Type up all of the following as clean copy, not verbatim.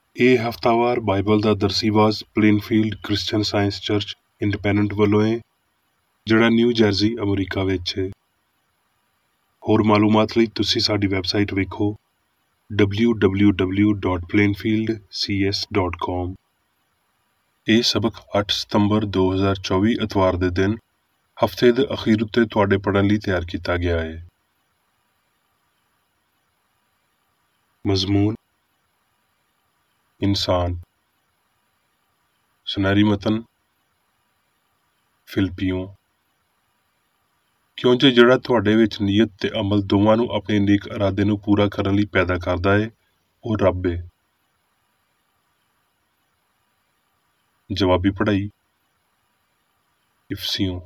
ਇਹ ਹਫ਼ਤਾਵਾਰ ਬਾਈਬਲ ਦਾ ਦਰਸੀਵਾਜ਼ Plainfield Christian Science Church Independent ਵੱਲੋਂ ਹੈ, ਜਿਹੜਾ ਨਿਊ ਜਰਸੀ ਅਮਰੀਕਾ ਵਿੱਚ ਹੈ। ਹੋਰ ਮਾਲੂਮਾਤ ਲਈ ਤੁਸੀਂ ਸਾਡੀ ਵੈਬਸਾਈਟ ਵੇਖੋ www.plainfieldcs.com। ਇਹ ਸਬਕ 8 ਸਤੰਬਰ 2024 ਐਤਵਾਰ ਦੇ ਦਿਨ ਹਫ਼ਤੇ ਦੇ ਅਖੀਰ ਉੱਤੇ ਤੁਹਾਡੇ ਪੜ੍ਹਨ ਲਈ ਤਿਆਰ ਕੀਤਾ ਗਿਆ ਹੈ। ਮਜ਼ਮੂਨ ਇਨਸਾਨ। ਸੁਨਹਿਰੀ ਮਤਨ ਫਿਲਪੀਓ। ਕਿਉਂਕਿ ਜਿਹੜਾ ਤੁਹਾਡੇ ਵਿੱਚ ਨੀਅਤ ਤੇ ਅਮਲ ਦੋਵਾਂ ਨੂੰ ਆਪਣੇ ਨੇਕ ਇਰਾਦੇ ਨੂੰ ਪੂਰਾ ਕਰਨ ਲਈ ਪੈਦਾ ਕਰਦਾ ਹੈ, ਉਹ ਰੱਬ ਹੈ। ਜਵਾਬੀ ਪੜ੍ਹਾਈ ਇਫਸੀਓ।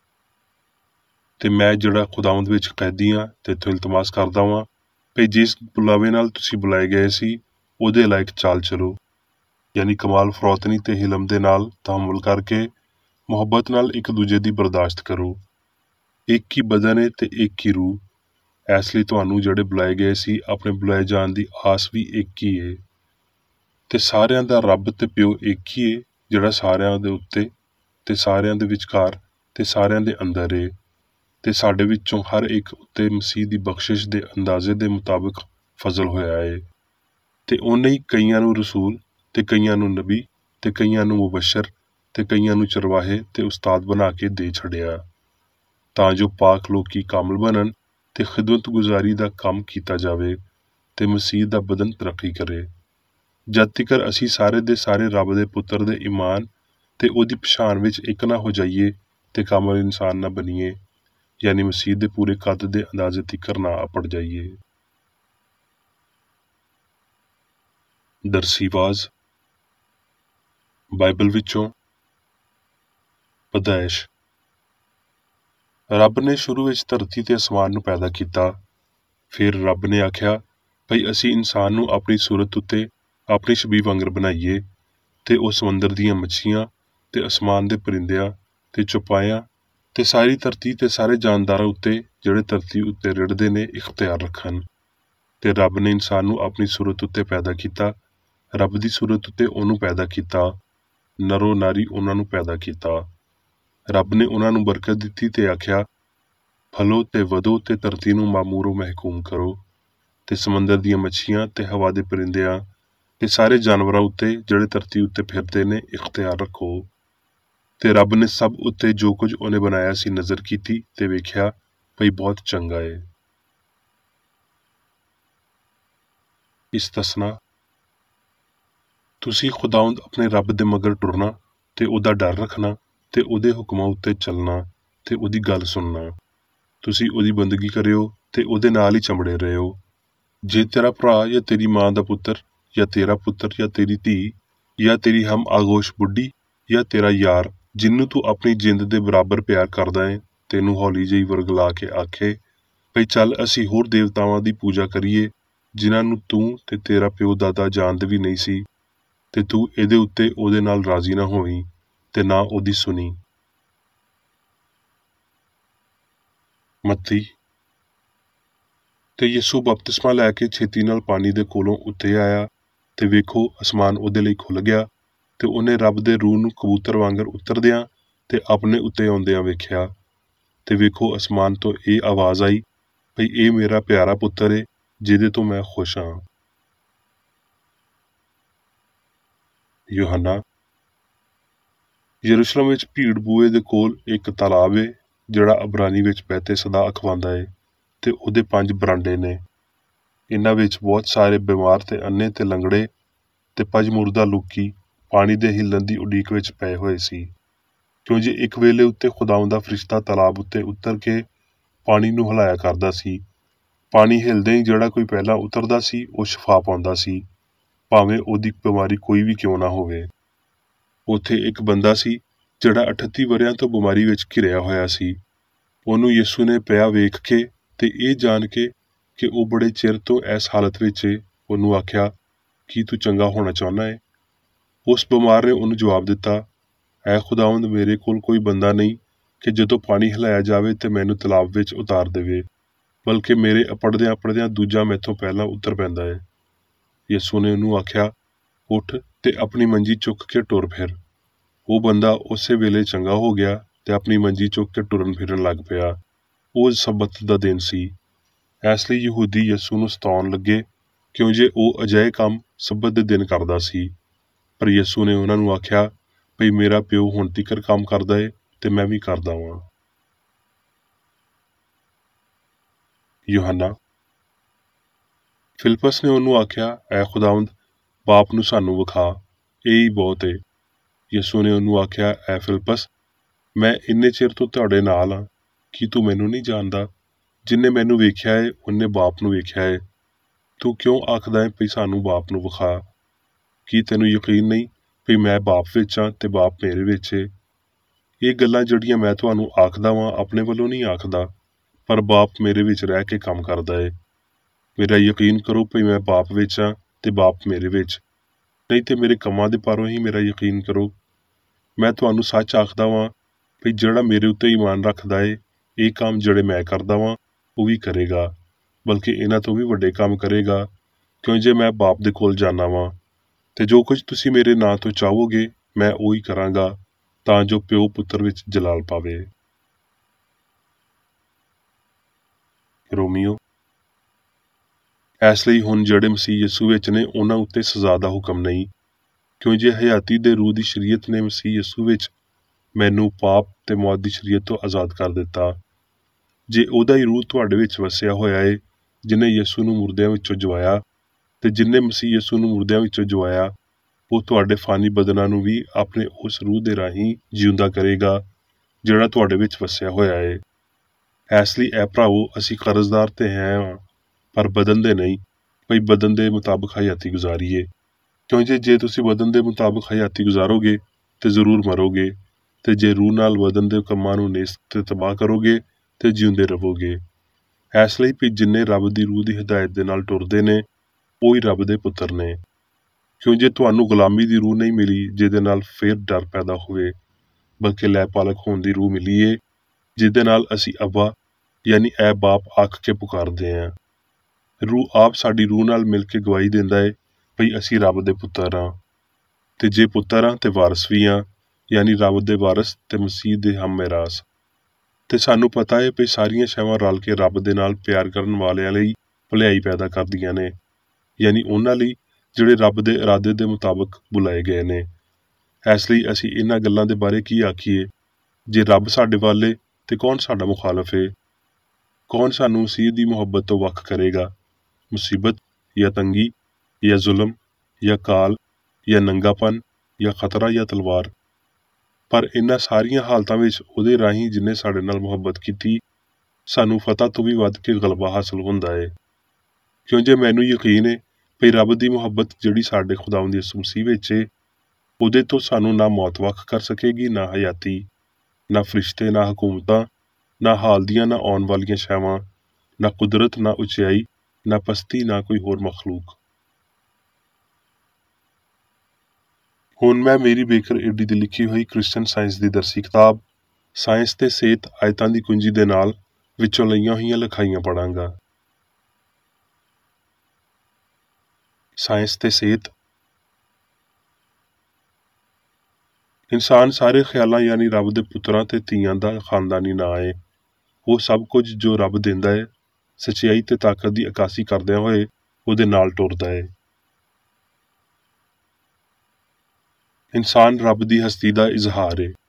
ਤੇ ਮੈਂ ਜਿਹੜਾ ਖੁਦਾਵੰਦ ਵਿੱਚ ਕੈਦੀ ਹਾਂ ਤੇ ਇੱਥੋਂ ਇਲਤਮਾਸ ਕਰਦਾ ਵਾਂ ਭਈ ਜਿਸ ਬੁਲਾਵੇ ਨਾਲ ਤੁਸੀਂ ਬੁਲਾਏ ਗਏ ਸੀ ਉਹਦੇ ਲਾਇਕ ਚਾਲ ਚਲੋ, ਯਾਨੀ ਕਮਾਲ ਫਰੋਤਨੀ ਤੇ ਹਿਲਮ ਦੇ ਨਾਲ ਤਹਮੁਲ ਕਰਕੇ ਮੁਹੱਬਤ ਨਾਲ ਇੱਕ ਦੂਜੇ ਦੀ ਬਰਦਾਸ਼ਤ ਕਰੋ। ਇੱਕ ਹੀ ਬਦਨ ਹੈ ਤੇ ਇੱਕ ਹੀ ਰੂਹ। ਇਸ ਲਈ ਤੁਹਾਨੂੰ ਜਿਹੜੇ ਬੁਲਾਏ ਗਏ ਸੀ ਆਪਣੇ ਬੁਲਾਏ ਜਾਣ ਦੀ ਆਸ ਵੀ ਇੱਕ ਹੀ ਹੈ। ਤੇ ਸਾਰਿਆਂ ਦਾ ਰੱਬ ਤੇ ਪਿਓ ਇੱਕ ਹੀ ਹੈ, ਜਿਹੜਾ ਸਾਰਿਆਂ ਦੇ ਉੱਤੇ ਤੇ ਸਾਰਿਆਂ ਦੇ ਵਿਚਕਾਰ ਤੇ ਸਾਰਿਆਂ ਦੇ ਅੰਦਰ ਹੈ, ਤੇ ਸਾਡੇ ਵਿੱਚੋਂ ਹਰ ਇੱਕ ਉੱਤੇ ਮਸੀਹ ਦੀ ਬਖਸ਼ਿਸ਼ ਦੇ ਅੰਦਾਜ਼ੇ ਦੇ ਮੁਤਾਬਕ ਫਜ਼ਲ ਹੋਇਆ ਹੈ। ਤੇ ਉਹਨੇ ਹੀ ਕਈਆਂ ਨੂੰ ਰਸੂਲ ਤੇ ਕਈਆਂ ਨੂੰ ਨਬੀ ਤੇ ਕਈਆਂ ਨੂੰ ਮੁਬਸ਼ਰ ਤੇ ਕਈਆਂ ਨੂੰ ਚਰਵਾਹੇ ਤੇ ਉਸਤਾਦ ਬਣਾ ਕੇ ਦੇ ਛੱਡਿਆ, ਤਾਂ ਜੋ ਪਾਕ ਲੋਕੀ ਕਾਮਲ ਬਣਨ ਤੇ ਖਿਦਮਤ ਗੁਜ਼ਾਰੀ ਦਾ ਕੰਮ ਕੀਤਾ ਜਾਵੇ ਤੇ ਮਸੀਹ ਦਾ ਬਦਨ ਤਰੱਕੀ ਕਰੇ, ਜਦ ਤੀਕਰ ਅਸੀਂ ਸਾਰੇ ਦੇ ਸਾਰੇ ਰੱਬ ਦੇ ਪੁੱਤਰ ਦੇ ਈਮਾਨ ਤੇ ਉਹਦੀ ਪਛਾਣ ਵਿੱਚ ਇੱਕ ਨਾ ਹੋ ਜਾਈਏ ਤੇ ਕਾਮਲ ਇਨਸਾਨ ਨਾ ਬਣੀਏ, ਯਾਨੀ ਮਸੀਹ ਦੇ ਪੂਰੇ ਕੱਦ ਦੇ ਅੰਦਾਜ਼ੇ ਤੀਕਰ ਨਾ ਅਪੜ ਜਾਈਏ। ਦਰਸੀਵਾਜ਼ ਬਾਈਬਲ ਵਿੱਚੋਂ ਪਦਾਇਸ਼। ਰੱਬ ਨੇ ਸ਼ੁਰੂ ਵਿੱਚ ਧਰਤੀ ਤੇ ਅਸਮਾਨ ਨੂੰ ਪੈਦਾ ਕੀਤਾ। ਫਿਰ ਰੱਬ ਨੇ ਆਖਿਆ ਭਈ ਅਸੀਂ ਇਨਸਾਨ ਨੂੰ ਆਪਣੀ ਸੂਰਤ ਉੱਤੇ ਆਪਣੀ ਛਬੀ ਵਾਂਗਰ ਬਣਾਈਏ, ਤੇ ਉਹ ਸਮੁੰਦਰ ਦੀਆਂ ਮੱਛੀਆਂ ਤੇ ਅਸਮਾਨ ਦੇ ਪਰਿੰਦਿਆਂ ਤੇ ਚੌਪਾਇਆਂ ਤੇ ਸਾਰੀ ਧਰਤੀ ਤੇ ਸਾਰੇ ਜਾਨਦਾਰਾਂ ਉੱਤੇ ਜਿਹੜੇ ਧਰਤੀ ਉੱਤੇ ਰਿੜ੍ਹਦੇ ਨੇ ਇਖਤਿਆਰ ਰੱਖਣ। ਤੇ ਰੱਬ ਨੇ ਇਨਸਾਨ ਨੂੰ ਆਪਣੀ ਸੂਰਤ ਉੱਤੇ ਪੈਦਾ ਕੀਤਾ, ਰੱਬ ਦੀ ਸੂਰਤ ਉੱਤੇ ਉਹਨੂੰ ਪੈਦਾ ਕੀਤਾ, ਨਰੋ ਨਾਰੀ ਉਹਨਾਂ ਨੂੰ ਪੈਦਾ ਕੀਤਾ। ਰੱਬ ਨੇ ਉਹਨਾਂ ਨੂੰ ਬਰਕਤ ਦਿੱਤੀ ਤੇ ਆਖਿਆ ਫਲੋ ਤੇ ਵਧੋ ਤੇ ਧਰਤੀ ਨੂੰ ਮਾਮੂਰੋ ਮਹਿਕੂਮ ਕਰੋ, ਤੇ ਸਮੁੰਦਰ ਦੀਆਂ ਮੱਛੀਆਂ ਤੇ ਹਵਾ ਦੇ ਪਰਿੰਦਿਆਂ ਤੇ ਸਾਰੇ ਜਾਨਵਰਾਂ ਉੱਤੇ ਜਿਹੜੇ ਧਰਤੀ ਉੱਤੇ ਫਿਰਦੇ ਨੇ ਇਖਤਿਆਰ ਰੱਖੋ। ਤੇ ਰੱਬ ਨੇ ਸਭ ਉੱਤੇ ਜੋ ਕੁਝ ਉਹਨੇ ਬਣਾਇਆ ਸੀ ਨਜ਼ਰ ਕੀਤੀ ਤੇ ਵੇਖਿਆ ਭਈ ਬਹੁਤ ਚੰਗਾ ਹੈ। ਇਸਤਸਨਾ। ਤੁਸੀਂ ਖੁਦਾਵੰਦ ਆਪਣੇ ਰੱਬ ਦੇ ਮਗਰ ਟੁਰਨਾ ਤੇ ਉਹਦਾ ਡਰ ਰੱਖਣਾ ਤੇ ਉਹਦੇ ਹੁਕਮਾਂ ਉੱਤੇ ਚੱਲਣਾ ਤੇ ਉਹਦੀ ਗੱਲ ਸੁਣਨਾ। ਤੁਸੀਂ ਉਹਦੀ ਬੰਦਗੀ ਕਰਿਓ ਤੇ ਉਹਦੇ ਨਾਲ ਹੀ ਚੰਬੜੇ ਰਹਿਓ। ਜੇ ਤੇਰਾ ਭਰਾ ਜਾਂ ਤੇਰੀ ਮਾਂ ਦਾ ਪੁੱਤਰ ਜਾਂ ਤੇਰਾ ਪੁੱਤਰ ਜਾਂ ਤੇਰੀ ਧੀ ਜਾਂ ਤੇਰੀ ਹਮ ਆਗੋਸ਼ ਬੁੱਢੀ ਜਾਂ ਤੇਰਾ ਯਾਰ ਜਿਹਨੂੰ ਤੂੰ ਆਪਣੀ ਜਿੰਦ ਦੇ ਬਰਾਬਰ ਪਿਆਰ ਕਰਦਾ ਹੈ ਤੈਨੂੰ ਹੌਲੀ ਜਿਹੀ ਵਰਗਲਾ ਕੇ ਆਖੇ ਭਈ ਚੱਲ ਅਸੀਂ ਹੋਰ ਦੇਵਤਾਵਾਂ ਦੀ ਪੂਜਾ ਕਰੀਏ ਜਿਨ੍ਹਾਂ ਨੂੰ ਤੂੰ ਤੇ ਤੇਰਾ ਪਿਓ ਦਾਦਾ ਜਾਣਦੇ ਵੀ ਨਹੀਂ ਸੀ, ਤੇ ਤੂੰ ਇਹਦੇ ਉੱਤੇ ਉਹਦੇ ਨਾਲ ਰਾਜ਼ੀ ਨਾ ਹੋਵੀਂ ਤੇ ਨਾ ਉਹਦੀ ਸੁਣੀ। ਮੱਤੀ। ਤੇ ਯਿਸੂ ਬਪਤਿਸਮਾ ਲੈ ਕੇ ਛੇਤੀ ਨਾਲ ਪਾਣੀ ਦੇ ਕੋਲੋਂ ਉੱਤੇ ਆਇਆ ਤੇ ਵੇਖੋ ਅਸਮਾਨ ਉਹਦੇ ਲਈ ਖੁੱਲ੍ਹ ਗਿਆ, ਤੇ ਉਹਨੇ ਰੱਬ ਦੇ ਰੂਹ ਨੂੰ ਕਬੂਤਰ ਵਾਂਗਰ ਉਤਰਦਿਆਂ ਤੇ ਆਪਣੇ ਉੱਤੇ ਆਉਂਦਿਆਂ ਵੇਖਿਆ। ਤੇ ਵੇਖੋ ਅਸਮਾਨ ਤੋਂ ਇਹ ਆਵਾਜ਼ ਆਈ ਭਈ ਇਹ ਮੇਰਾ ਪਿਆਰਾ ਪੁੱਤਰ ਏ ਜਿਹਦੇ ਤੋਂ ਮੈਂ ਖੁਸ਼ ਹਾਂ। ਯੋਹੰਨਾ। ਯਰੂਸ਼ਲਮ ਵਿੱਚ ਭੀੜ ਬੂਏ ਦੇ ਕੋਲ ਇੱਕ ਤਾਲਾਬ ਏ ਜਿਹੜਾ ਅਬਰਾਨੀ ਵਿੱਚ ਬਹਿਤੇ ਸਦਾ ਅਖਵਾਉਂਦਾ ਏ, ਤੇ ਉਹਦੇ 5 ਬਰਾਂਡੇ ਨੇ। ਇਹਨਾਂ ਵਿੱਚ ਬਹੁਤ ਸਾਰੇ ਬਿਮਾਰ ਤੇ ਅੰਨੇ ਤੇ ਲੰਗੜੇ ਤੇ ਪਜਮੁਰਦਾ ਲੋਕੀ ਪਾਣੀ ਦੇ ਹਿੱਲਣ ਦੀ ਉਡੀਕ ਵਿੱਚ ਪਏ ਹੋਏ ਸੀ, ਕਿਉਂ ਜੇ ਇੱਕ ਵੇਲੇ ਉੱਤੇ ਖੁਦਾਵੰਦ ਦਾ ਫਰਿਸ਼ਤਾ ਤਾਲਾਬ ਉੱਤੇ ਉਤਰ ਕੇ ਪਾਣੀ ਨੂੰ ਹਿਲਾਇਆ ਕਰਦਾ ਸੀ। ਪਾਣੀ ਹਿਲਦੇ ਹੀ ਜਿਹੜਾ ਕੋਈ ਪਹਿਲਾਂ ਉਤਰਦਾ ਸੀ ਉਹ ਸ਼ਿਫਾ ਪਾਉਂਦਾ ਸੀ, ਭਾਵੇਂ ਉਹਦੀ ਬਿਮਾਰੀ ਕੋਈ ਵੀ ਕਿਉਂ ਨਾ ਹੋਵੇ। ਉੱਥੇ ਇੱਕ ਬੰਦਾ ਸੀ ਜਿਹੜਾ 38 ਵਰ੍ਹਿਆਂ ਤੋਂ ਬਿਮਾਰੀ ਵਿੱਚ ਘਿਰਿਆ ਹੋਇਆ ਸੀ। ਉਹਨੂੰ ਯਿਸੂ ਨੇ ਪਿਆ ਵੇਖ ਕੇ ਤੇ ਇਹ ਜਾਣ ਕੇ ਕਿ ਉਹ ਬੜੇ ਚਿਰ ਤੋਂ ਇਸ ਹਾਲਤ ਵਿੱਚ ਏ, ਉਹਨੂੰ ਆਖਿਆ ਕੀ ਤੂੰ ਚੰਗਾ ਹੋਣਾ ਚਾਹੁੰਦਾ ਹੈ? ਉਸ ਬਿਮਾਰ ਨੇ ਉਹਨੂੰ ਜਵਾਬ ਦਿੱਤਾ, ਐ ਖੁਦਾਵੰਦ ਮੇਰੇ ਕੋਲ ਕੋਈ ਬੰਦਾ ਨਹੀਂ ਕਿ ਜਦੋਂ ਪਾਣੀ ਹਿਲਾਇਆ ਜਾਵੇ ਤੇ ਮੈਨੂੰ ਤਲਾਬ ਵਿੱਚ ਉਤਾਰ ਦੇਵੇ, ਬਲਕਿ ਮੇਰੇ ਅਪੜਦਿਆਂ ਦੂਜਾ ਮੈਥੋਂ ਪਹਿਲਾਂ ਉਤਰ ਪੈਂਦਾ ਹੈ। ਯਿਸੂ ਨੇ ਉਹਨੂੰ ਆਖਿਆ ਉੱਠ ਤੇ ਆਪਣੀ ਮੰਜੀ ਚੁੱਕ ਕੇ ਟੁਰ ਫਿਰ। ਉਹ ਬੰਦਾ ਉਸੇ ਵੇਲੇ ਚੰਗਾ ਹੋ ਗਿਆ ਤੇ ਆਪਣੀ ਮੰਜੀ ਚੁੱਕ ਕੇ ਟੁਰਨ ਫਿਰਨ ਲੱਗ ਪਿਆ। ਉਹ ਸਬਤ ਦਾ ਦਿਨ ਸੀ। ਇਸ ਲਈ ਯਹੂਦੀ ਯਿਸੂ ਨੂੰ ਸਤਾਉਣ ਲੱਗੇ, ਕਿਉਂ ਜੇ ਉਹ ਅਜਿਹੇ ਕੰਮ ਸਬਤ ਦੇ ਦਿਨ ਕਰਦਾ ਸੀ। ਪਰ ਯਿਸੂ ਨੇ ਉਹਨਾਂ ਨੂੰ ਆਖਿਆ, ਭਈ ਮੇਰਾ ਪਿਓ ਹੁਣ ਤੀਕਰ ਕੰਮ ਕਰਦਾ ਏ ਤੇ ਮੈਂ ਵੀ ਕਰਦਾ ਵਾਂ। ਯੂਹੰਨਾ। ਫਿਲਿਪਸ ਨੇ ਉਹਨੂੰ ਆਖਿਆ, ਐ ਖੁਦਾਵੰਦ, ਬਾਪ ਨੂੰ ਸਾਨੂੰ ਵਿਖਾ, ਇਹ ਹੀ ਬਹੁਤ ਏ। ਯਿਸੂ ਨੇ ਉਹਨੂੰ ਆਖਿਆ, ਐ ਫਿਲਿਪਸ, ਮੈਂ ਇੰਨੇ ਚਿਰ ਤੋਂ ਤੁਹਾਡੇ ਨਾਲ ਹਾਂ, ਕੀ ਤੂੰ ਮੈਨੂੰ ਨਹੀਂ ਜਾਣਦਾ? ਜਿੰਨੇ ਮੈਨੂੰ ਵੇਖਿਆ ਏ ਉਹਨੇ ਬਾਪ ਨੂੰ ਵੇਖਿਆ ਏ। ਤੂੰ ਕਿਉਂ ਆਖਦਾ ਏ ਭਈ ਸਾਨੂੰ ਬਾਪ ਨੂੰ ਵਿਖਾ? ਕੀ ਤੈਨੂੰ ਯਕੀਨ ਨਹੀਂ ਭਈ ਮੈਂ ਬਾਪ ਵਿੱਚ ਹਾਂ ਤੇ ਬਾਪ ਮੇਰੇ ਵਿੱਚ ਏ? ਇਹ ਗੱਲਾਂ ਜਿਹੜੀਆਂ ਮੈਂ ਤੁਹਾਨੂੰ ਆਖਦਾ ਵਾਂ ਆਪਣੇ ਵੱਲੋਂ ਨਹੀਂ ਆਖਦਾ, ਪਰ ਬਾਪ ਮੇਰੇ ਵਿੱਚ ਰਹਿ ਕੇ ਕੰਮ ਕਰਦਾ ਏ। ਮੇਰਾ ਯਕੀਨ ਕਰੋ ਭਈ ਮੈਂ ਬਾਪ ਵਿੱਚ ਹਾਂ ਤੇ ਬਾਪ ਮੇਰੇ ਵਿੱਚ, ਨਹੀਂ ਤੇ ਮੇਰੇ ਕੰਮਾਂ ਦੇ ਪਾਰੋਂ ਹੀ ਮੇਰਾ ਯਕੀਨ ਕਰੋ। ਮੈਂ ਤੁਹਾਨੂੰ ਸੱਚ ਆਖਦਾ ਵਾਂ ਭਈ ਜਿਹੜਾ ਮੇਰੇ ਉੱਤੇ ਈਮਾਨ ਰੱਖਦਾ ਏ, ਇਹ ਕੰਮ ਜਿਹੜੇ ਮੈਂ ਕਰਦਾ ਵਾਂ ਉਹ ਵੀ ਕਰੇਗਾ, ਬਲਕਿ ਇਹਨਾਂ ਤੋਂ ਵੀ ਵੱਡੇ ਕੰਮ ਕਰੇਗਾ, ਕਿਉਂ ਜੇ ਮੈਂ ਬਾਪ ਦੇ ਕੋਲ ਜਾਣਾ ਵਾਂ। ਤੇ ਜੋ ਕੁਝ ਤੁਸੀਂ ਮੇਰੇ ਨਾਂ ਤੋਂ ਚਾਹੋਗੇ ਮੈਂ ਉਹੀ ਕਰਾਂਗਾ, ਤਾਂ ਜੋ ਪਿਓ ਪੁੱਤਰ ਵਿੱਚ ਜਲਾਲ ਪਾਵੇ। ਰੋਮੀਓ। ਇਸ ਲਈ ਹੁਣ ਜਿਹੜੇ ਮਸੀਹ ਯਿਸੂ ਵਿੱਚ ਨੇ ਉਹਨਾਂ ਉੱਤੇ ਸਜ਼ਾ ਦਾ ਹੁਕਮ ਨਹੀਂ, ਕਿਉਂ ਜੇ ਹਯਾਤੀ ਦੇ ਰੂਹ ਦੀ ਸ਼ਰੀਅਤ ਨੇ ਮਸੀਹ ਯਿਸੂ ਵਿੱਚ ਮੈਨੂੰ ਪਾਪ ਤੇ ਮੌਤ ਦੀ ਸ਼ਰੀਅਤ ਤੋਂ ਆਜ਼ਾਦ ਕਰ ਦਿੱਤਾ। ਜੇ ਉਹਦਾ ਹੀ ਰੂਹ ਤੁਹਾਡੇ ਵਿੱਚ ਵਸਿਆ ਹੋਇਆ ਏ, ਜਿਹਨੇ ਯਿਸੂ ਨੂੰ ਮੁਰਦਿਆਂ ਵਿੱਚੋਂ ਜਵਾਇਆ, ਤੇ ਜਿਹਨੇ ਮਸੀਹ ਯਿਸੂ ਨੂੰ ਮੁਰਦਿਆਂ ਵਿੱਚੋਂ ਜਵਾਇਆ, ਉਹ ਤੁਹਾਡੇ ਫਾਨੀ ਬਦਨਾਂ ਨੂੰ ਵੀ ਆਪਣੇ ਉਸ ਰੂਹ ਦੇ ਰਾਹੀਂ ਜਿਉਂਦਾ ਕਰੇਗਾ ਜਿਹੜਾ ਤੁਹਾਡੇ ਵਿੱਚ ਵਸਿਆ ਹੋਇਆ ਏ। ਇਸ ਲਈ ਐ ਭਰਾਵੋ, ਅਸੀਂ ਕਰਜ਼ਦਾਰ ਤੇ ਹਾਂ, ਪਰ ਬਦਨ ਦੇ ਨਹੀਂ, ਭਈ ਬਦਨ ਦੇ ਮੁਤਾਬਕ ਹਯਾਤੀ ਗੁਜ਼ਾਰੀਏ। ਕਿਉਂ ਜੇ ਤੁਸੀਂ ਬਦਨ ਦੇ ਮੁਤਾਬਕ ਹਯਾਤੀ ਗੁਜ਼ਾਰੋਗੇ ਤੇ ਜ਼ਰੂਰ ਮਰੋਗੇ, ਤੇ ਜੇ ਰੂਹ ਨਾਲ ਬਦਨ ਦੇ ਕੰਮਾਂ ਨੂੰ ਨੇਸਤ ਤੇ ਤਬਾਹ ਕਰੋਗੇ ਤੇ ਜਿਉਂਦੇ ਰਹੋਗੇ। ਇਸ ਲਈ ਵੀ ਜਿੰਨੇ ਰੱਬ ਦੀ ਰੂਹ ਦੀ ਹਦਾਇਤ ਦੇ ਨਾਲ ਟੁਰਦੇ ਨੇ, ਉਹੀ ਰੱਬ ਦੇ ਪੁੱਤਰ ਨੇ। ਕਿਉਂ ਜੇ ਤੁਹਾਨੂੰ ਗੁਲਾਮੀ ਦੀ ਰੂਹ ਨਹੀਂ ਮਿਲੀ ਜਿਹਦੇ ਨਾਲ ਫੇਰ ਡਰ ਪੈਦਾ ਹੋਵੇ, ਬਲਕਿ ਲੈ ਪਾਲਕ ਹੋਣ ਦੀ ਰੂਹ ਮਿਲੀ ਏ, ਜਿਹਦੇ ਨਾਲ ਅਸੀਂ ਅੱਬਾ ਯਾਨੀ ਐ ਬਾਪ ਆਖ ਕੇ ਪੁਕਾਰਦੇ ਹਾਂ। ਰੂਹ ਆਪ ਸਾਡੀ ਰੂਹ ਨਾਲ ਮਿਲ ਕੇ ਗਵਾਹੀ ਦਿੰਦਾ ਏ ਭਈ ਅਸੀਂ ਰੱਬ ਦੇ ਪੁੱਤਰ ਹਾਂ, ਤੇ ਜੇ ਪੁੱਤਰ ਹਾਂ ਤੇ ਵਾਰਸ ਵੀ ਹਾਂ, ਯਾਨੀ ਰੱਬ ਦੇ ਵਾਰਸ ਤੇ ਮਸੀਹ ਦੇ ਹਮ ਮਿਰਾਸ। ਤੇ ਸਾਨੂੰ ਪਤਾ ਹੈ ਭਈ ਸਾਰੀਆਂ ਸ਼ੈਵਾਂ ਰਲ ਕੇ ਰੱਬ ਦੇ ਨਾਲ ਪਿਆਰ ਕਰਨ ਵਾਲਿਆਂ ਲਈ ਭਲਾਈ ਪੈਦਾ ਕਰਦੀਆਂ ਨੇ, ਯਾਨੀ ਉਹਨਾਂ ਲਈ ਜਿਹੜੇ ਰੱਬ ਦੇ ਇਰਾਦੇ ਦੇ ਮੁਤਾਬਕ ਬੁਲਾਏ ਗਏ ਨੇ। ਇਸ ਲਈ ਅਸੀਂ ਇਹਨਾਂ ਗੱਲਾਂ ਦੇ ਬਾਰੇ ਕੀ ਆਖੀਏ? ਜੇ ਰੱਬ ਸਾਡੇ ਵੱਲ ਏ ਤੇ ਕੌਣ ਸਾਡਾ ਮੁਖਾਲਫ ਏ? ਕੌਣ ਸਾਨੂੰ ਮਸੀਹ ਦੀ ਮੁਹੱਬਤ ਤੋਂ ਵੱਖ ਕਰੇਗਾ? ਮੁਸੀਬਤ ਜਾਂ ਤੰਗੀ ਜਾਂ ਜ਼ੁਲਮ ਜਾਂ ਕਾਲ ਜਾਂ ਨੰਗਾਪਨ ਜਾਂ ਖਤਰਾ ਜਾਂ ਤਲਵਾਰ? ਪਰ ਇਹਨਾਂ ਸਾਰੀਆਂ ਹਾਲਤਾਂ ਵਿੱਚ ਉਹਦੇ ਰਾਹੀਂ ਜਿਹਨੇ ਸਾਡੇ ਨਾਲ ਮੁਹੱਬਤ ਕੀਤੀ, ਸਾਨੂੰ ਫਤਹ ਤੋਂ ਵੀ ਵੱਧ ਕੇ ਗਲਬਾ ਹਾਸਲ ਹੁੰਦਾ ਏ। ਕਿਉਂ ਜੇ ਮੈਨੂੰ ਯਕੀਨ ਏ ਭਈ ਰੱਬ ਦੀ ਮੁਹੱਬਤ ਜਿਹੜੀ ਸਾਡੇ ਖੁਦਾਵੰਦ ਯਿਸੂ ਮਸੀਹ ਵਿੱਚ ਏ, ਉਹਦੇ ਤੋਂ ਸਾਨੂੰ ਨਾ ਮੌਤ ਵੱਖ ਕਰ ਸਕੇਗੀ, ਨਾ ਹਯਾਤੀ, ਨਾ ਫਰਿਸ਼ਤੇ, ਨਾ ਹਕੂਮਤਾਂ, ਨਾ ਹਾਲ ਦੀਆਂ ਨਾ ਆਉਣ ਵਾਲੀਆਂ ਸ਼ੈਵਾਂ, ਨਾ ਕੁਦਰਤ, ਨਾ ਉਚਾਈ, ਨਾ ਪਸਤੀ, ਨਾ ਕੋਈ ਹੋਰ ਮਖਲੂਕ। ਹੁਣ ਮੈਂ ਮੇਰੀ ਬੇਕਰ ਏਡੀ ਦੀ ਲਿਖੀ ਹੋਈ ਕ੍ਰਿਸਚਨ ਸਾਇੰਸ ਦੀ ਦਰਸੀ ਕਿਤਾਬ ਸਾਇੰਸ ਤੇ ਸਿਹਤ ਆਇਤਾਂ ਦੀ ਕੁੰਜੀ ਦੇ ਨਾਲ ਵਿੱਚੋਂ ਲਈਆਂ ਹੋਈਆਂ ਲਿਖਾਈਆਂ ਪੜਾਂਗਾ। ਸਾਇੰਸ ਤੇ ਸਿਹਤ। ਇਨਸਾਨ ਸਾਰੇ ਖਿਆਲਾਂ ਯਾਨੀ ਰੱਬ ਦੇ ਪੁੱਤਰਾਂ ਤੇ ਧੀਆਂ ਦਾ ਖਾਨਦਾਨੀ ਨਾਂ ਏ। ਉਹ ਸਭ ਕੁਝ ਜੋ ਰੱਬ ਦਿੰਦਾ ਏ, ਸੱਚਾਈ ਤੇ ਤਾਕਤ ਦੀ ਅਕਾਸੀ ਕਰਦਿਆਂ ਹੋਏ ਉਹਦੇ ਨਾਲ ਟੁਰਦਾ ਏ। ਇਨਸਾਨ ਰੱਬ ਦੀ ਹਸਤੀ ਦਾ ਇਜ਼ਹਾਰ ਏ।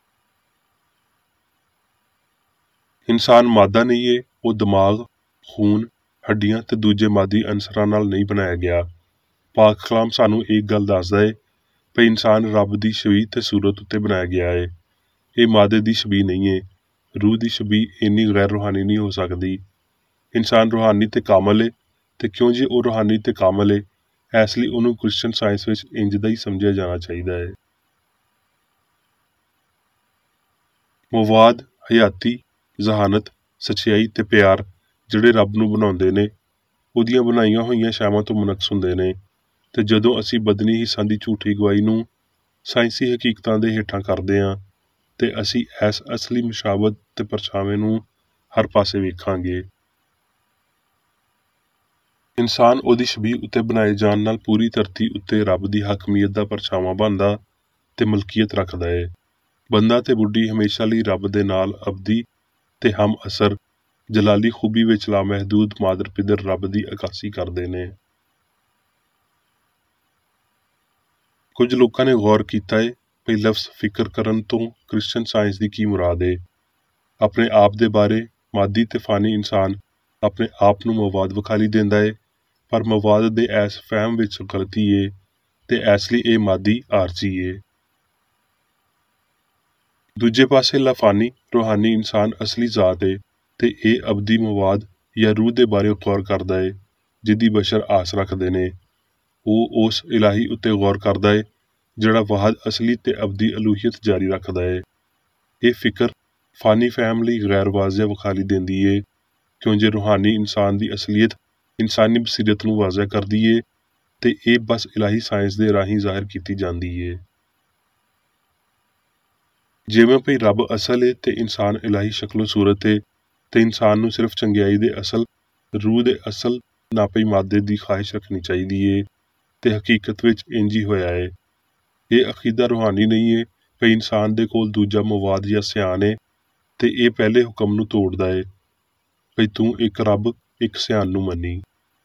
ਇਨਸਾਨ ਮਾਦਾ ਨਹੀਂ ਏ, ਉਹ ਦਿਮਾਗ, ਖੂਨ, ਹੱਡੀਆਂ ਤੇ ਦੂਜੇ ਮਾਦੀ ਅਨਸਰਾਂ ਨਾਲ ਨਹੀਂ ਬਣਾਇਆ ਗਿਆ। ਪਾਕ ਕਲਾਮ ਸਾਨੂੰ ਇੱਕ ਗੱਲ ਦੱਸਦਾ ਏ ਭਈ ਇਨਸਾਨ ਰੱਬ ਦੀ ਛਵੀ ਤੇ ਸੂਰਤ ਉੱਤੇ ਬਣਾਇਆ ਗਿਆ ਏ। ਇਹ ਮਾਦੇ ਦੀ ਛਵੀ ਨਹੀਂ ਏ। ਰੂਹ ਦੀ ਛਵੀ ਇੰਨੀ ਗੈਰ ਰੂਹਾਨੀ ਨਹੀਂ ਹੋ ਸਕਦੀ। ਇਨਸਾਨ ਰੂਹਾਨੀ ਤੇ ਕਾਮਲ ਏ, ਤੇ ਕਿਉਂ ਜੇ ਉਹ ਰੂਹਾਨੀ ਤੇ ਕਾਮਲ ਏ, ਇਸ ਲਈ ਉਹਨੂੰ ਕ੍ਰਿਸਚਨ ਸਾਇੰਸ ਵਿੱਚ ਇੰਜ ਦਾ ਹੀ ਸਮਝਿਆ ਜਾਣਾ ਚਾਹੀਦਾ ਹੈ। ਮਵਾਦ, ਹਯਾਤੀ, ਜ਼ਹਾਨਤ, ਸੱਚਾਈ ਤੇ ਪਿਆਰ ਜਿਹੜੇ ਰੱਬ ਨੂੰ ਬਣਾਉਂਦੇ ਨੇ, ਉਹਦੀਆਂ ਬਣਾਈਆਂ ਹੋਈਆਂ ਸ਼ੈਵਾਂ ਤੋਂ ਮੁਨਕਸ ਹੁੰਦੇ ਨੇ। ਤੇ ਜਦੋਂ ਅਸੀਂ ਬਦਨੀ ਹਿੱਸਾਂ ਦੀ ਝੂਠੀ ਗਵਾਹੀ ਨੂੰ ਸਾਇੰਸੀ ਹਕੀਕਤਾਂ ਦੇ ਹੇਠਾਂ ਕਰਦੇ ਹਾਂ, ਤੇ ਅਸੀਂ ਇਸ ਅਸਲੀ ਮੁਸ਼ਾਬਤ ਤੇ ਪਰਛਾਵੇਂ ਨੂੰ ਹਰ ਪਾਸੇ ਵੇਖਾਂਗੇ। ਇਨਸਾਨ ਉਹਦੀ ਛਵੀ ਉੱਤੇ ਬਣਾਏ ਜਾਣ ਨਾਲ ਪੂਰੀ ਧਰਤੀ ਉੱਤੇ ਰੱਬ ਦੀ ਹਕਮੀਅਤ ਦਾ ਪਰਛਾਵਾਂ ਬਣਦਾ ਤੇ ਮਲਕੀਅਤ ਰੱਖਦਾ ਏ। ਬੰਦਾ ਤੇ ਬੁੱਢੀ ਹਮੇਸ਼ਾ ਲਈ ਰੱਬ ਦੇ ਨਾਲ ਅਬਦੀ ਤੇ ਹਮ ਅਸਰ ਜਲਾਲੀ ਖੂਬੀ ਵਿੱਚ ਲਾਮਹਿਦੂਦ ਮਾਦਰ ਪਿਦਰ ਰੱਬ ਦੀ ਅਕਾਸੀ ਕਰਦੇ ਨੇ। ਕੁਝ ਲੋਕਾਂ ਨੇ ਗੌਰ ਕੀਤਾ ਏ ਭਈ ਲਫ਼ਜ਼ ਫਿਕਰ ਕਰਨ ਤੋਂ ਕ੍ਰਿਸਚਨ ਸਾਇੰਸ ਦੀ ਕੀ ਮੁਰਾਦ ਏ। ਆਪਣੇ ਆਪ ਦੇ ਬਾਰੇ ਮਾਦੀ ਤੇ ਫਾਨੀ ਇਨਸਾਨ ਆਪਣੇ ਆਪ ਨੂੰ ਮਵਾਦ ਵਿਖਾਲੀ ਦਿੰਦਾ ਏ, ਪਰ ਮਵਾਦ ਦੇ ਐਸ ਫਹਿਮ ਵਿੱਚ ਗਲਤੀ ਏ ਤੇ ਇਸ ਲਈ ਇਹ ਮਾਦੀ ਆਰਜ਼ੀ ਏ। ਦੂਜੇ ਪਾਸੇ ਲਾਫਾਨੀ ਰੂਹਾਨੀ ਇਨਸਾਨ ਅਸਲੀ ਜ਼ਾਤ ਏ ਤੇ ਇਹ ਅਬਦੀ ਮਵਾਦ ਜਾਂ ਰੂਹ ਦੇ ਬਾਰੇ ਗੌਰ ਕਰਦਾ ਏ ਜਿਹਦੀ ਬਸ਼ਰ ਆਸ ਰੱਖਦੇ ਨੇ। ਉਹ ਉਸ ਇਲਾਹੀ ਉੱਤੇ ਗੌਰ ਕਰਦਾ ਏ ਜਿਹੜਾ ਵਾਹਦ ਅਸਲੀ ਤੇ ਅਬਦੀ ਅਲੂਹੀਅਤ ਜਾਰੀ ਰੱਖਦਾ ਏ। ਇਹ ਫਿਕਰ ਫਾਨੀ ਫਹਿਮ ਲਈ ਗੈਰ ਵਾਜ਼ਿਆ ਵਿਖਾਲੀ ਦਿੰਦੀ ਏ, ਕਿਉਂ ਜੇ ਰੂਹਾਨੀ ਇਨਸਾਨ ਦੀ ਅਸਲੀਅਤ ਇਨਸਾਨੀ ਬਸੀਰਤ ਨੂੰ ਵਾਜ਼ਿਆ ਕਰਦੀ ਏ ਤੇ ਇਹ ਬਸ ਇਲਾਹੀ ਸਾਇੰਸ ਦੇ ਰਾਹੀਂ ਜ਼ਾਹਿਰ ਕੀਤੀ ਜਾਂਦੀ ਏ। ਜਿਵੇਂ ਭਈ ਰੱਬ ਅਸਲ ਏ ਤੇ ਇਨਸਾਨ ਇਲਾਹੀ ਸ਼ਕਲੋ ਸੂਰਤ ਏ ਤੇ ਇਨਸਾਨ ਨੂੰ ਸਿਰਫ ਚੰਗਿਆਈ ਦੇ ਅਸਲ ਰੂਹ ਦੇ ਅਸਲ ਨਾ ਪਈ ਮਾਦੇ ਦੀ ਖਾਹਿਸ਼ ਰੱਖਣੀ ਚਾਹੀਦੀ ਏ ਤੇ ਹਕੀਕਤ ਵਿੱਚ ਇੰਜ ਹੀ ਹੋਇਆ ਏ। ਇਹ ਅਕੀਦਾ ਰੂਹਾਨੀ ਨਹੀਂ ਏ ਭਈ ਇਨਸਾਨ ਦੇ ਕੋਲ ਦੂਜਾ ਮਵਾਦ ਜਾਂ ਸਿਆਣ ਏ ਤੇ ਇਹ ਪਹਿਲੇ ਹੁਕਮ ਨੂੰ ਤੋੜਦਾ ਏ ਭਈ ਤੂੰ ਇੱਕ ਰੱਬ ਇੱਕ ਸਿਆਣ ਨੂੰ ਮੰਨੀ।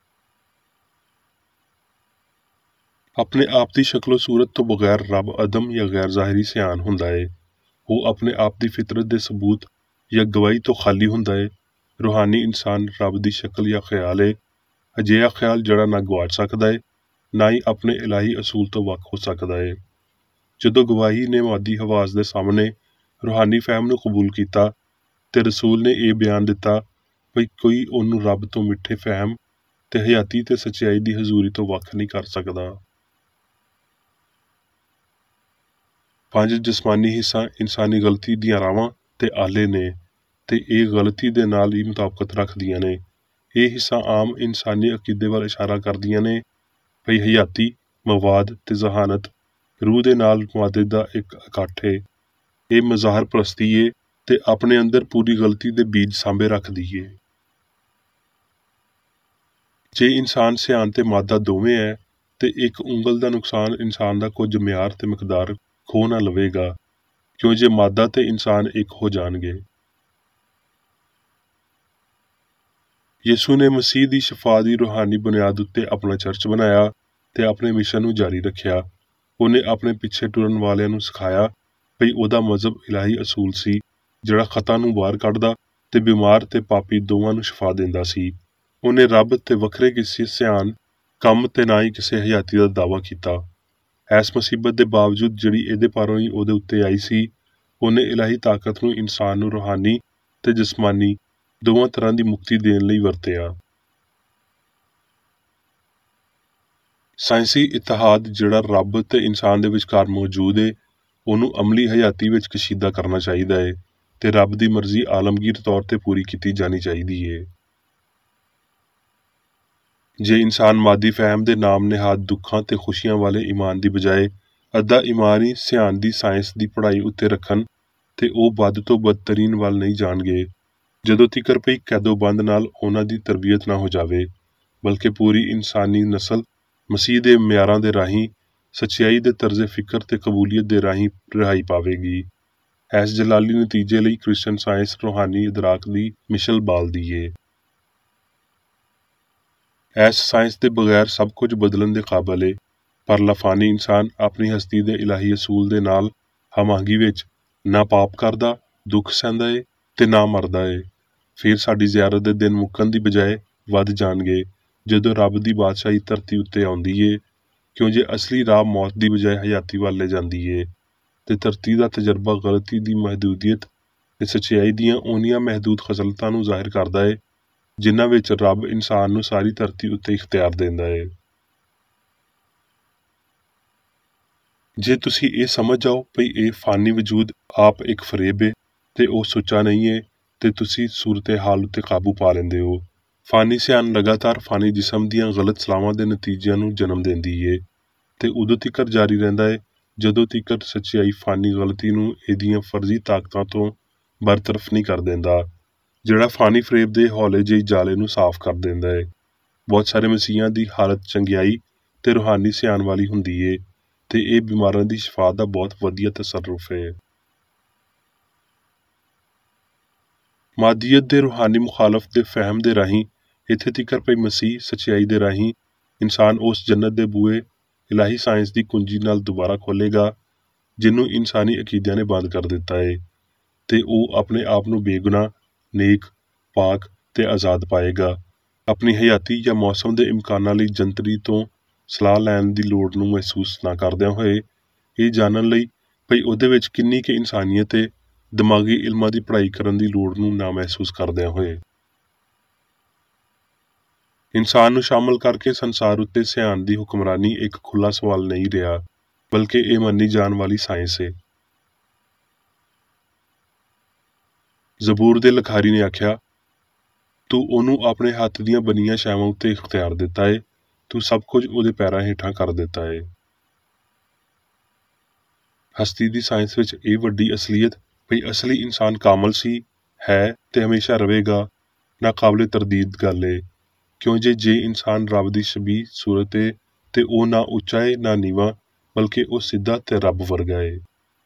ਆਪਣੇ ਆਪ ਦੀ ਸ਼ਕਲੋ ਸੂਰਤ ਤੋਂ ਬਗੈਰ ਰੱਬ ਅਦਮ ਜਾਂ ਗੈਰ ਜ਼ਾਹਿਰੀ ਸਿਆਣ ਹੁੰਦਾ ਏ। ਉਹ ਆਪਣੇ ਆਪ ਦੀ ਫਿਤਰਤ ਦੇ ਸਬੂਤ ਜਾਂ ਗਵਾਹੀ ਤੋਂ ਖਾਲੀ ਹੁੰਦਾ ਏ। ਰੂਹਾਨੀ ਇਨਸਾਨ ਰੱਬ ਦੀ ਸ਼ਕਲ ਜਾਂ ਖਿਆਲ ਏ, ਅਜਿਹਾ ਖਿਆਲ ਜਿਹੜਾ ਨਾ ਗਵਾਚ ਸਕਦਾ ਏ ਨਾ ਹੀ ਆਪਣੇ ਇਲਾਹੀ ਅਸੂਲ ਤੋਂ ਵੱਖ ਹੋ ਸਕਦਾ ਏ। ਜਦੋਂ ਗਵਾਹੀ ਨੇ ਮਾਦੀ ਹਵਾਸ ਦੇ ਸਾਹਮਣੇ ਰੂਹਾਨੀ ਫਹਿਮ ਨੂੰ ਕਬੂਲ ਕੀਤਾ ਤੇ ਰਸੂਲ ਨੇ ਇਹ ਬਿਆਨ ਦਿੱਤਾ ਭਈ ਕੋਈ ਉਹਨੂੰ ਰੱਬ ਤੋਂ ਮਿੱਠੇ ਫਹਿਮ ਤੇ ਹਯਾਤੀ ਤੇ ਸੱਚਾਈ ਦੀ ਹਜ਼ੂਰੀ ਤੋਂ ਵੱਖ ਨਹੀਂ ਕਰ ਸਕਦਾ। 5 ਜਿਸਮਾਨੀ ਹਿੱਸਾ ਇਨਸਾਨੀ ਗਲਤੀ ਦੀਆਂ ਰਾਵਾਂ ਤੇ ਆਲੇ ਨੇ ਤੇ ਇਹ ਗਲਤੀ ਦੇ ਨਾਲ ਹੀ ਮੁਤਾਬਕਤ ਰੱਖਦੀਆਂ ਨੇ। ਇਹ ਹਿੱਸਾ ਆਮ ਇਨਸਾਨੀ ਅਕੀਦੇ ਵੱਲ ਇਸ਼ਾਰਾ ਕਰਦੀਆਂ ਨੇ ਭਈ ਹਯਾਤੀ ਮਵਾਦ ਤੇ ਜ਼ਹਾਨਤ ਰੂਹ ਦੇ ਨਾਲ ਮਾਦੇ ਦਾ ਇੱਕ ਇਕੱਠ ਏ। ਇਹ ਮਜ਼ਾਹਰ ਪ੍ਰਸਤੀ ਏ ਤੇ ਆਪਣੇ ਅੰਦਰ ਪੂਰੀ ਗਲਤੀ ਦੇ ਬੀਜ ਸਾਂਭੇ ਰੱਖਦੀ ਏ। ਜੇ ਇਨਸਾਨ ਸਿਆਣ ਤੇ ਮਾਦਾ ਦੋਵੇਂ ਹੈ ਤੇ ਇੱਕ ਉਂਗਲ ਦਾ ਨੁਕਸਾਨ ਇਨਸਾਨ ਦਾ ਕੁਝ ਮਿਆਰ ਤੇ ਮਿਕਦਾਰ ਖੋ ਨਾ ਲਵੇਗਾ, ਕਿਉਂ ਜੇ ਮਾਦਾ ਤੇ ਇਨਸਾਨ ਇੱਕ ਹੋ ਜਾਣਗੇ। ਯਿਸੂ ਨੇ ਮਸੀਹ ਦੀ ਸ਼ਫਾ ਦੀ ਰੂਹਾਨੀ ਬੁਨਿਆਦ ਉੱਤੇ ਆਪਣਾ ਚਰਚ ਬਣਾਇਆ ਤੇ ਆਪਣੇ ਮਿਸ਼ਨ ਨੂੰ ਜਾਰੀ ਰੱਖਿਆ। ਉਹਨੇ ਆਪਣੇ ਪਿੱਛੇ ਟੁਰਨ ਵਾਲਿਆਂ ਨੂੰ ਸਿਖਾਇਆ ਭਈ ਉਹਦਾ ਮਜ਼ਹਬ ਇਲਾਹੀ ਅਸੂਲ ਸੀ ਜਿਹੜਾ ਖਤਾ ਨੂੰ ਬਾਹਰ ਕੱਢਦਾ ਤੇ ਬਿਮਾਰ ਤੇ ਪਾਪੀ ਦੋਵਾਂ ਨੂੰ ਸ਼ਫਾ ਦਿੰਦਾ ਸੀ। ਉਹਨੇ ਰੱਬ ਤੇ ਵੱਖਰੇ ਕਿਸੇ ਸਿਆਣ ਕੰਮ ਤੇ ਨਾ ਹੀ ਕਿਸੇ ਹਯਾਤੀ ਦਾ ਦਾਅਵਾ ਕੀਤਾ। ਐਸ ਮੁਸੀਬਤ ਦੇ ਬਾਵਜੂਦ ਜਿਹੜੀ ਇਹਦੇ ਪਾਰੋਂ ਹੀ ਉਹਦੇ ਉੱਤੇ ਆਈ ਸੀ, ਉਹਨੇ ਇਲਾਹੀ ਤਾਕਤ ਨੂੰ ਇਨਸਾਨ ਨੂੰ ਰੂਹਾਨੀ ਤੇ ਜਿਸਮਾਨੀ ਦੋਵਾਂ ਤਰ੍ਹਾਂ ਦੀ ਮੁਕਤੀ ਦੇਣ ਲਈ ਵਰਤਿਆ। ਸਾਇੰਸੀ ਇਤਿਹਾਦ ਜਿਹੜਾ ਰੱਬ ਤੇ ਇਨਸਾਨ ਦੇ ਵਿਚਕਾਰ ਮੌਜੂਦ ਏ ਉਹਨੂੰ ਅਮਲੀ ਹਯਾਤੀ ਵਿੱਚ ਕਸ਼ੀਦਾ ਕਰਨਾ ਚਾਹੀਦਾ ਏ ਤੇ ਰੱਬ ਦੀ ਮਰਜ਼ੀ ਆਲਮਗੀਰ ਤੌਰ ਤੇ ਪੂਰੀ ਕੀਤੀ ਜਾਣੀ ਚਾਹੀਦੀ ਏ। ਜੇ ਇਨਸਾਨ ਮਾਦੀ ਫਹਿਮ ਦੇ ਨਾਮ ਨਿਹਾਦ ਦੁੱਖਾਂ ਤੇ ਖੁਸ਼ੀਆਂ ਵਾਲੇ ਈਮਾਨ ਦੀ ਬਜਾਏ ਅੱਧਾ ਈਮਾਨ ਹੀ ਸਿਆਣ ਦੀ ਸਾਇੰਸ ਦੀ ਪੜ੍ਹਾਈ ਉੱਤੇ ਰੱਖਣ ਤੇ ਉਹ ਵੱਧ ਤੋਂ ਬਦਤਰੀਨ ਵੱਲ ਨਹੀਂ ਜਾਣਗੇ ਜਦੋਂ ਤੀਕਰ ਭਈ ਕੈਦੋਬੰਦ ਨਾਲ ਉਹਨਾਂ ਦੀ ਤਰਬੀਅਤ ਨਾ ਹੋ ਜਾਵੇ, ਬਲਕਿ ਪੂਰੀ ਇਨਸਾਨੀ ਨਸਲ ਮਸੀਹ ਦੇ ਮਿਆਰਾਂ ਦੇ ਰਾਹੀਂ ਸੱਚਾਈ ਦੇ ਤਰਜ਼ੇ ਫਿਕਰ ਤੇ ਕਬੂਲੀਅਤ ਦੇ ਰਾਹੀਂ ਰਿਹਾਈ ਪਾਵੇਗੀ। ਇਸ ਜਲਾਲੀ ਨਤੀਜੇ ਲਈ ਕ੍ਰਿਸਚਨ ਸਾਇੰਸ ਰੂਹਾਨੀ ਇਦਰਾਕ ਦੀ ਮਿਸ਼ਲ ਬਾਲਦੀ ਏ। ਇਸ ਸਾਇੰਸ ਦੇ ਬਗੈਰ ਸਭ ਕੁਝ ਬਦਲਣ ਦੇ ਕਾਬਲ ਏ, ਪਰ ਲਾਫਾਨੀ ਇਨਸਾਨ ਆਪਣੀ ਹਸਤੀ ਦੇ ਇਲਾਹੀ ਅਸੂਲ ਦੇ ਨਾਲ ਹਮਾਂਗੀ ਵਿੱਚ ਨਾ ਪਾਪ ਕਰਦਾ, ਦੁੱਖ ਸਹਿੰਦਾ ਏ ਤੇ ਨਾ ਮਰਦਾ ਏ। ਫਿਰ ਸਾਡੀ ਜ਼ਿਆਰਤ ਦੇ ਦਿਨ ਮੁੱਕਣ ਦੀ ਬਜਾਏ ਵੱਧ ਜਾਣਗੇ ਜਦੋਂ ਰੱਬ ਦੀ ਬਾਦਸ਼ਾਹੀ ਧਰਤੀ ਉੱਤੇ ਆਉਂਦੀ ਏ, ਕਿਉਂ ਜੇ ਅਸਲੀ ਰਾਹ ਮੌਤ ਦੀ ਬਜਾਏ ਹਯਾਤੀ ਵੱਲ ਲੈ ਜਾਂਦੀ ਏ ਤੇ ਧਰਤੀ ਦਾ ਤਜਰਬਾ ਗਲਤੀ ਦੀ ਮਹਦੂਦੀਅਤ ਤੇ ਸੱਚਾਈ ਦੀਆਂ ਉਹਨੀਆਂ ਮਹਿਦੂਦ ਖਸਲਤਾਂ ਨੂੰ ਜ਼ਾਹਿਰ ਕਰਦਾ ਏ ਜਿਨ੍ਹਾਂ ਵਿੱਚ ਰੱਬ ਇਨਸਾਨ ਨੂੰ ਸਾਰੀ ਧਰਤੀ ਉੱਤੇ ਇਖਤਿਆਰ ਦਿੰਦਾ ਏ। ਜੇ ਤੁਸੀਂ ਇਹ ਸਮਝ ਜਾਓ ਭਈ ਇਹ ਫਾਨੀ ਵਜੂਦ ਆਪ ਇੱਕ ਫਰੇਬ ਏ ਤੇ ਉਹ ਸੁੱਚਾ ਨਹੀਂ ਏ ਤੇ ਤੁਸੀਂ ਸੂਰਤੇ ਹਾਲ ਉੱਤੇ ਕਾਬੂ ਪਾ ਲੈਂਦੇ ਹੋ। ਫਾਨੀ ਸਿਆਣ ਲਗਾਤਾਰ ਫਾਨੀ ਜਿਸਮ ਦੀਆਂ ਗਲਤ ਸਲਾਹਾਂ ਦੇ ਨਤੀਜਿਆਂ ਨੂੰ ਜਨਮ ਦਿੰਦੀ ਏ ਤੇ ਉਦੋਂ ਤੀਕਰ ਜਾਰੀ ਰਹਿੰਦਾ ਏ ਜਦੋਂ ਤੀਕਰ ਸੱਚਾਈ ਫਾਨੀ ਗਲਤੀ ਨੂੰ ਇਹਦੀਆਂ ਫਰਜ਼ੀ ਤਾਕਤਾਂ ਤੋਂ ਬਰਤਰਫ ਨਹੀਂ ਕਰ ਦਿੰਦਾ, ਜਿਹੜਾ ਫਾਨੀ ਫਰੇਬ ਦੇ ਹੌਲੇ ਜਿਹੀ ਜਾਲੇ ਨੂੰ ਸਾਫ਼ ਕਰ ਦਿੰਦਾ ਏ। ਬਹੁਤ ਸਾਰੇ ਮਸੀਹਾਂ ਦੀ ਹਾਲਤ ਚੰਗਿਆਈ ਤੇ ਰੂਹਾਨੀ ਸਿਆਣ ਵਾਲੀ ਹੁੰਦੀ ਏ ਤੇ ਇਹ ਬਿਮਾਰਾਂ ਦੀ ਸ਼ਿਫਾ ਦਾ ਬਹੁਤ ਵਧੀਆ ਤਸਰੁਫ ਹੈ। ਮਾਦੀਅਤ ਦੇ ਰੂਹਾਨੀ ਮੁਖਾਲਫ ਦੇ ਫਹਿਮ ਦੇ ਰਾਹੀਂ ਇੱਥੇ ਤੀਕਰ ਪਈ ਮਸੀਹ ਸੱਚਾਈ ਦੇ ਰਾਹੀਂ ਇਨਸਾਨ ਉਸ ਜੰਨਤ ਦੇ ਬੂਹੇ ਇਲਾਹੀ ਸਾਇੰਸ ਦੀ ਕੁੰਜੀ ਨਾਲ ਦੁਬਾਰਾ ਖੋਲ੍ਹੇਗਾ ਜਿਹਨੂੰ ਇਨਸਾਨੀ ਅਕੀਦਿਆਂ ਨੇ ਬੰਦ ਕਰ ਦਿੱਤਾ ਏ ਤੇ ਉਹ ਆਪਣੇ ਆਪ ਨੂੰ ਬੇਗੁਨਾਹ, ਨੇਕ, ਪਾਕ ਤੇ ਆਜ਼ਾਦ ਪਾਏਗਾ। ਆਪਣੀ ਹਯਾਤੀ ਜਾਂ ਮੌਸਮ ਦੇ ਇਮਕਾਨਾਂ ਲਈ ਜੰਤਰੀ ਤੋਂ ਸਲਾਹ ਲੈਣ ਦੀ ਲੋੜ ਨੂੰ ਮਹਿਸੂਸ ਨਾ ਕਰਦਿਆਂ ਹੋਏ ਇਹ ਜਾਣਨ ਲਈ ਭਈ ਉਹਦੇ ਵਿੱਚ ਕਿੰਨੀ ਕੁ ਇਨਸਾਨੀਅਤ ਏ ਦਿਮਾਗੀ ਇਲਮਾਂ ਦੀ ਪੜ੍ਹਾਈ ਕਰਨ ਦੀ ਲੋੜ ਨੂੰ ਨਾ ਮਹਿਸੂਸ ਕਰਦਿਆਂ ਹੋਏ ਇਨਸਾਨ ਨੂੰ ਸ਼ਾਮਲ ਕਰਕੇ ਸੰਸਾਰ ਉੱਤੇ ਸਿਆਣ ਦੀ ਹੁਕਮਰਾਨੀ ਇੱਕ ਖੁੱਲ੍ਹਾ ਸਵਾਲ ਨਹੀਂ ਰਿਹਾ ਬਲਕਿ ਇਹ ਮੰਨੀ ਜਾਣ ਵਾਲੀ ਸਾਇੰਸ ਏ। ਜ਼ਬੂਰ ਦੇ ਲਿਖਾਰੀ ਨੇ ਆਖਿਆ, ਤੂੰ ਉਹਨੂੰ ਆਪਣੇ ਹੱਥ ਦੀਆਂ ਬਣੀਆਂ ਸ਼ੈਵਾਂ ਉੱਤੇ ਇਖਤਿਆਰ ਦਿੱਤਾ ਏ, ਤੂੰ ਸਭ ਕੁਝ ਉਹਦੇ ਪੈਰਾਂ ਹੇਠਾਂ ਕਰ ਦਿੱਤਾ ਏ। ਹਸਤੀ ਦੀ ਸਾਇੰਸ ਵਿੱਚ ਇਹ ਵੱਡੀ ਅਸਲੀਅਤ ਭਈ ਅਸਲੀ ਇਨਸਾਨ ਕਾਮਲ ਸੀ, ਹੈ ਤੇ ਹਮੇਸ਼ਾ ਰਹੇਗਾ ਨਾਕਾਬਲੇ ਤਰਦੀਦ ਗੱਲ ਏ ਕਿਉਂ ਜੇ ਇਨਸਾਨ ਰੱਬ ਦੀ ਸ਼ਬੀਹ ਸੂਰਤ ਏ ਤੇ ਉਹ ਨਾ ਉੱਚਾ ਏ ਨਾ ਨੀਵਾਂ ਬਲਕਿ ਉਹ ਸਿੱਧਾ ਤੇ ਰੱਬ ਵਰਗਾ ਏ।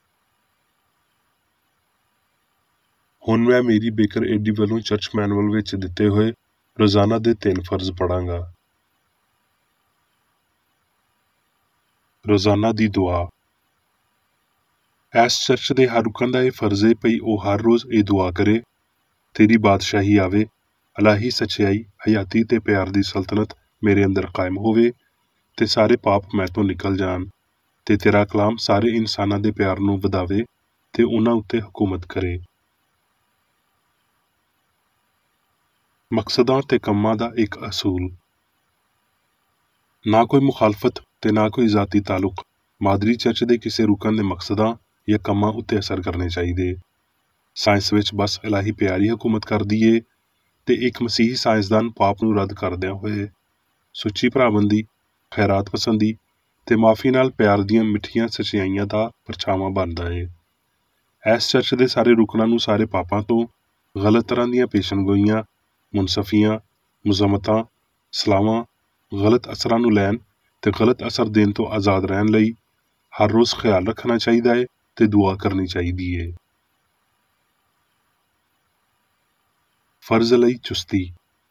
ਹੁਣ ਮੈਂ ਮੇਰੀ ਬੇਕਰ ਏਡੀ ਵੱਲੋਂ ਚਰਚ ਮੈਨੂਅਲ ਵਿੱਚ ਦਿੱਤੇ ਹੋਏ ਰੋਜ਼ਾਨਾ ਦੇ 3 ਫਰਜ਼ ਪੜਾਂਗਾ। ਰੋਜ਼ਾਨਾ ਦੀ ਦੁਆ। ਇਸ ਚਰਚ ਦੇ ਹਰ ਰੁਕਨ ਦਾ ਇਹ ਫਰਜ਼ ਏ ਭਈ ਉਹ ਹਰ ਰੋਜ਼ ਇਹ ਦੁਆ ਕਰੇ, ਤੇਰੀ ਬਾਦਸ਼ਾਹੀ ਆਵੇ, ਇਲਾਹੀ ਸੱਚਾਈ, ਹਯਾਤੀ ਤੇ ਪਿਆਰ ਦੀ ਸਲਤਨਤ ਮੇਰੇ ਅੰਦਰ ਕਾਇਮ ਹੋਵੇ ਤੇ ਸਾਰੇ ਪਾਪ ਮੈਂ ਤੋਂ ਨਿਕਲ ਜਾਣ ਤੇ ਤੇਰਾ ਕਲਾਮ ਸਾਰੇ ਇਨਸਾਨਾਂ ਦੇ ਪਿਆਰ ਨੂੰ ਵਧਾਵੇ ਤੇ ਉਹਨਾਂ ਉੱਤੇ ਹਕੂਮਤ ਕਰੇ। ਮਕਸਦਾਂ ਤੇ ਕੰਮਾਂ ਦਾ ਇੱਕ ਅਸੂਲ। ਨਾ ਕੋਈ ਮੁਖਾਲਫਤ ਤੇ ਨਾ ਕੋਈ ਜ਼ਾਤੀ ਤਾਲੁਕ ਮਾਦਰੀ ਚਰਚ ਦੇ ਕਿਸੇ ਰੁਕਨ ਦੇ ਮਕਸਦਾਂ ਜਾਂ ਕੰਮਾਂ ਉੱਤੇ ਅਸਰ ਕਰਨੇ ਚਾਹੀਦੇ। ਸਾਇੰਸ ਵਿੱਚ ਬਸ ਇਲਾਹੀ ਪਿਆਰ ਹੀ ਹਕੂਮਤ ਕਰਦੀ ਏ ਤੇ ਇੱਕ ਮਸੀਹੀ ਸਾਇੰਸਦਾਨ ਪਾਪ ਨੂੰ ਰੱਦ ਕਰਦਿਆਂ ਹੋਏ ਸੁੱਚੀ ਭਰਾਬੰਦੀ, ਖੈਰਾਤ ਪਸੰਦੀ ਤੇ ਮਾਫੀ ਨਾਲ ਪਿਆਰ ਦੀਆਂ ਮਿੱਠੀਆਂ ਸਚਾਈਆਂ ਦਾ ਪਰਛਾਵਾਂ ਬਣਦਾ ਏ। ਇਸ ਚਰਚ ਦੇ ਸਾਰੇ ਰੁਕਨਾਂ ਨੂੰ ਸਾਰੇ ਪਾਪਾਂ ਤੋਂ, ਗਲਤ ਤਰ੍ਹਾਂ ਦੀਆਂ ਪੇਸ਼ਨਗੋਈਆਂ, ਮੁਨਸਫੀਆਂ, ਮੁਜ਼ਮਤਾਂ, ਸਲਾਵਾਂ, ਗਲਤ ਅਸਰਾਂ ਨੂੰ ਲੈਣ ਤੇ ਗਲਤ ਅਸਰ ਦੇਣ ਤੋਂ ਆਜ਼ਾਦ ਰਹਿਣ ਲਈ ਹਰ ਰੋਜ਼ ਖਿਆਲ ਰੱਖਣਾ ਚਾਹੀਦਾ ਏ ਤੇ ਦੁਆ ਕਰਨੀ ਚਾਹੀਦੀ ਏ। ਫਰਜ਼ ਲਈ ਚੁਸਤੀ।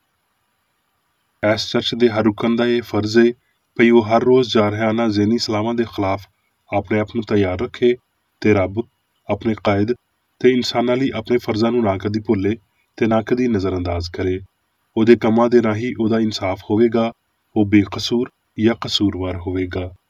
ਇਸ ਚਰਚ ਦੇ ਹਰ ਰੁਕਨ ਦਾ ਇਹ ਫਰਜ਼ ਏ ਭਈ ਉਹ ਹਰ ਰੋਜ਼ ਜਾਰਹਾਨਾ ਜ਼ਹਿਨੀ ਸਲਾਵਾਂ ਦੇ ਖਿਲਾਫ ਆਪਣੇ ਆਪ ਨੂੰ ਤਿਆਰ ਰੱਖੇ ਤੇ ਰੱਬ, ਆਪਣੇ ਕਾਇਦ ਤੇ ਇਨਸਾਨਾਂ ਲਈ ਆਪਣੇ ਫਰਜ਼ਾਂ ਨੂੰ ਨਾ ਕਦੀ ਭੁੱਲੇ ਤੇ ਨਾ ਕਦੀ ਨਜ਼ਰਅੰਦਾਜ਼ ਕਰੇ। ਉਹਦੇ ਕੰਮਾਂ ਦੇ ਰਾਹੀਂ ਉਹਦਾ ਇਨਸਾਫ ਹੋਵੇਗਾ, ਉਹ ਬੇਕਸੂਰ ਜਾਂ ਕਸੂਰਵਾਰ ਹੋਵੇਗਾ।